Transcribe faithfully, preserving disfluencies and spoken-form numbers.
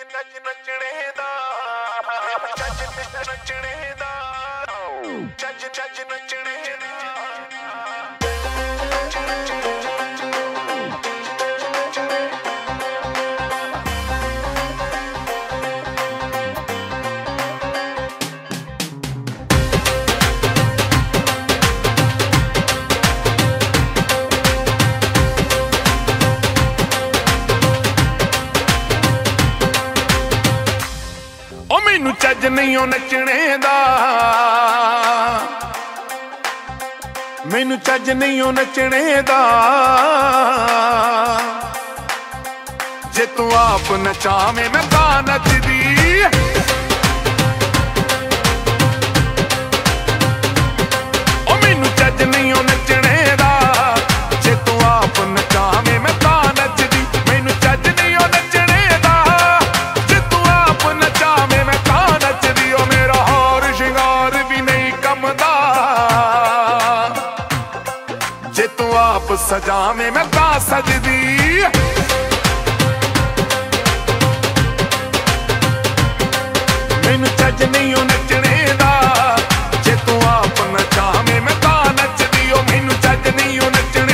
ਚੱਜ ਨੱਚਣੇ ਦਾ ਚੱਜ ਨੱਚਣੇ ਦਾ ਚੱਜ ਚੱਜ ਨੱਚਣੇ ਦਾ मैनू चज नहीं नचने दा मैनू चज नहीं नचने दा जे तू आप नचावे मैं ता नचदी ओ मैनू चज नहीं नचने दा जे तू आप नचावे मैं ता नचदी मैनू चज नहीं नचने दा जे तू आप नचावे मैं ता नचदी ओ मेरा हार शिंगार भी नहीं कमदा जे तू आप सजावे मैं ता सजदी मैनू चज नहीं नचने दा जे तू आप नचावे मैं ता नचदी ओ मैनू चज नहीं नचने